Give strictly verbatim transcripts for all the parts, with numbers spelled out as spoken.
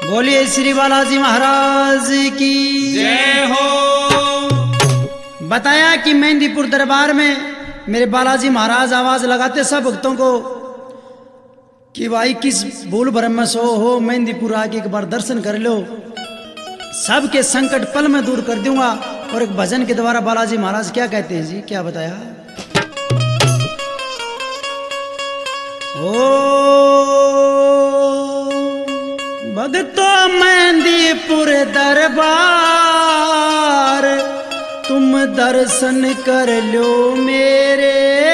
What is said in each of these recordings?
बोलिए श्री बालाजी महाराज की जय हो। बताया कि मेहंदीपुर दरबार में मेरे बालाजी महाराज आवाज लगाते सब भक्तों को कि भाई किस भूल भरम में सो हो, मेहंदीपुर आके एक बार दर्शन कर लो, सबके संकट पल में दूर कर दूंगा। और एक भजन के द्वारा बालाजी महाराज क्या कहते हैं जी, क्या बताया। ओ भक्तों मेहंदीपुर दरबार तुम दर्शन कर लो मेरे,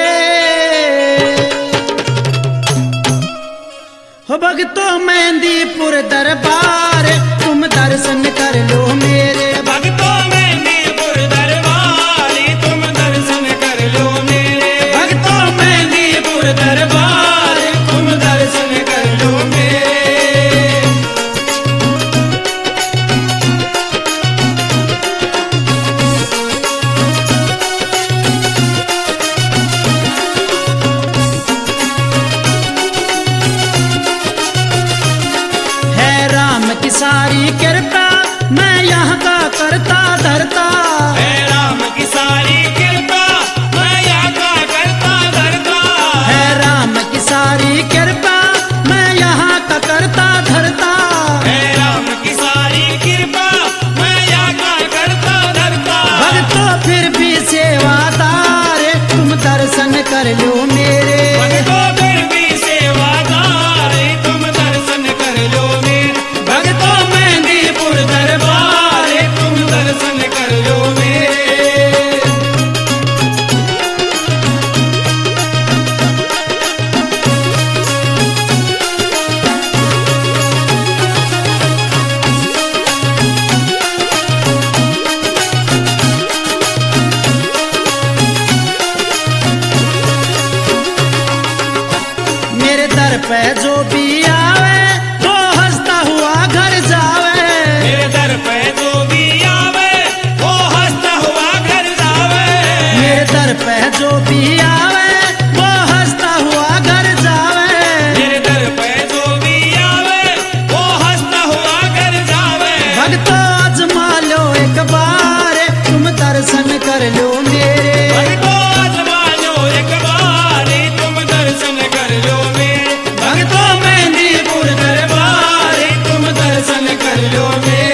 हो भक्तों मेहंदीपुर दरबार तुम दर्शन कर लो मेरे, भक्तों मेहंदीपुर दरबार तुम दर्शन कर लो मेरे, भक्तों मेहंदीपुर दरबार तुम दर्शन कर लो मेरे। सारी कृपा मैं यहाँ का करता धरता, है राम की सारी कृपा मैं यहाँ का करता धरता, है राम की सारी कृपा मैं यहाँ का करता धरता, है राम की सारी कृपा मैं यहाँ का करता धरता। भक्तों फिर भी सेवादार तुम दर्शन कर लो मेरे, भक्तों फिर भी सेवादार तुम दर्शन कर लो मेरे, भक्तों मेहंदीपुर दरबार तुम दर्शन कर लो मेरे। मेरे दर पे जो भी आवे वो हंसता हुआ घर जावे, मेरे दर पे जो भी आवे वो हंसता हुआ घर जावे, मेरे दर पे जो भी आवे वो हंसता हुआ घर जावे, मेरे दर पे जो भी आवे वो हंसता हुआ घर जावे। भक्तों आजमा लो एक बार तुम दर्शन कर लो मेरे, भक्तों आजमा लो एक बार तुम दर्शन कर लो मेरे, भक्तों मेहंदीपुर दरबार तुम दर्शन कर लो मेरे।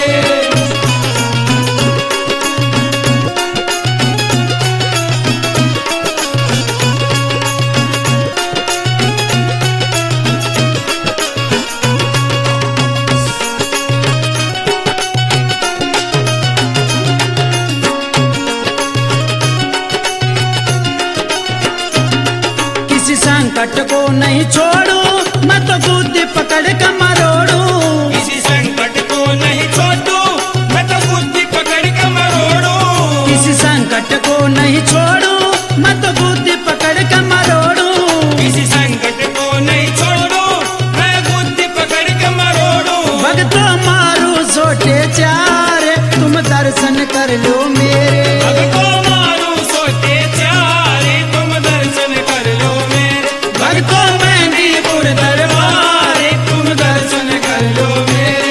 किसी संकट को नहीं छोड़ू मैं तो बुद्धि पकड़ कर मरोड़ू, किसी संकट को नहीं छोड़ू मैं तो बुद्धि पकड़ के मरोड़ू, किसी संकट को नहीं छोड़ू मैं तो बुद्धि पकड़ कर मरोड़ू, किसी संकट को नहीं छोड़ू मैं बुद्धि पकड़ के मरोड़ू। भक्तों मारू सोटे चार तुम दर्शन कर लो मेरे, भक्तों मारू सोते चार तुम दर्शन कर लो मेरे, भक्तों मेहंदीपुर दरबार तुम दर्शन कर लो मेरे।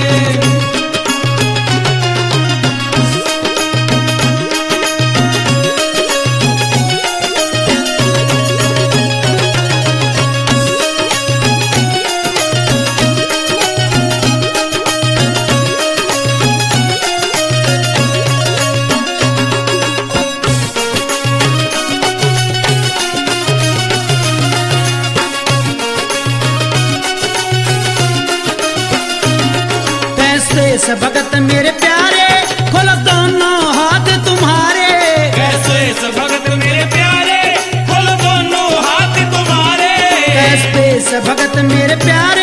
कैसे भगत मेरे प्यारे खोलो दोनों हाथ तुम्हारे, कैसे इस भगत मेरे प्यारे खोलो दोनों हाथ तुम्हारे, कैसे भगत मेरे प्यारे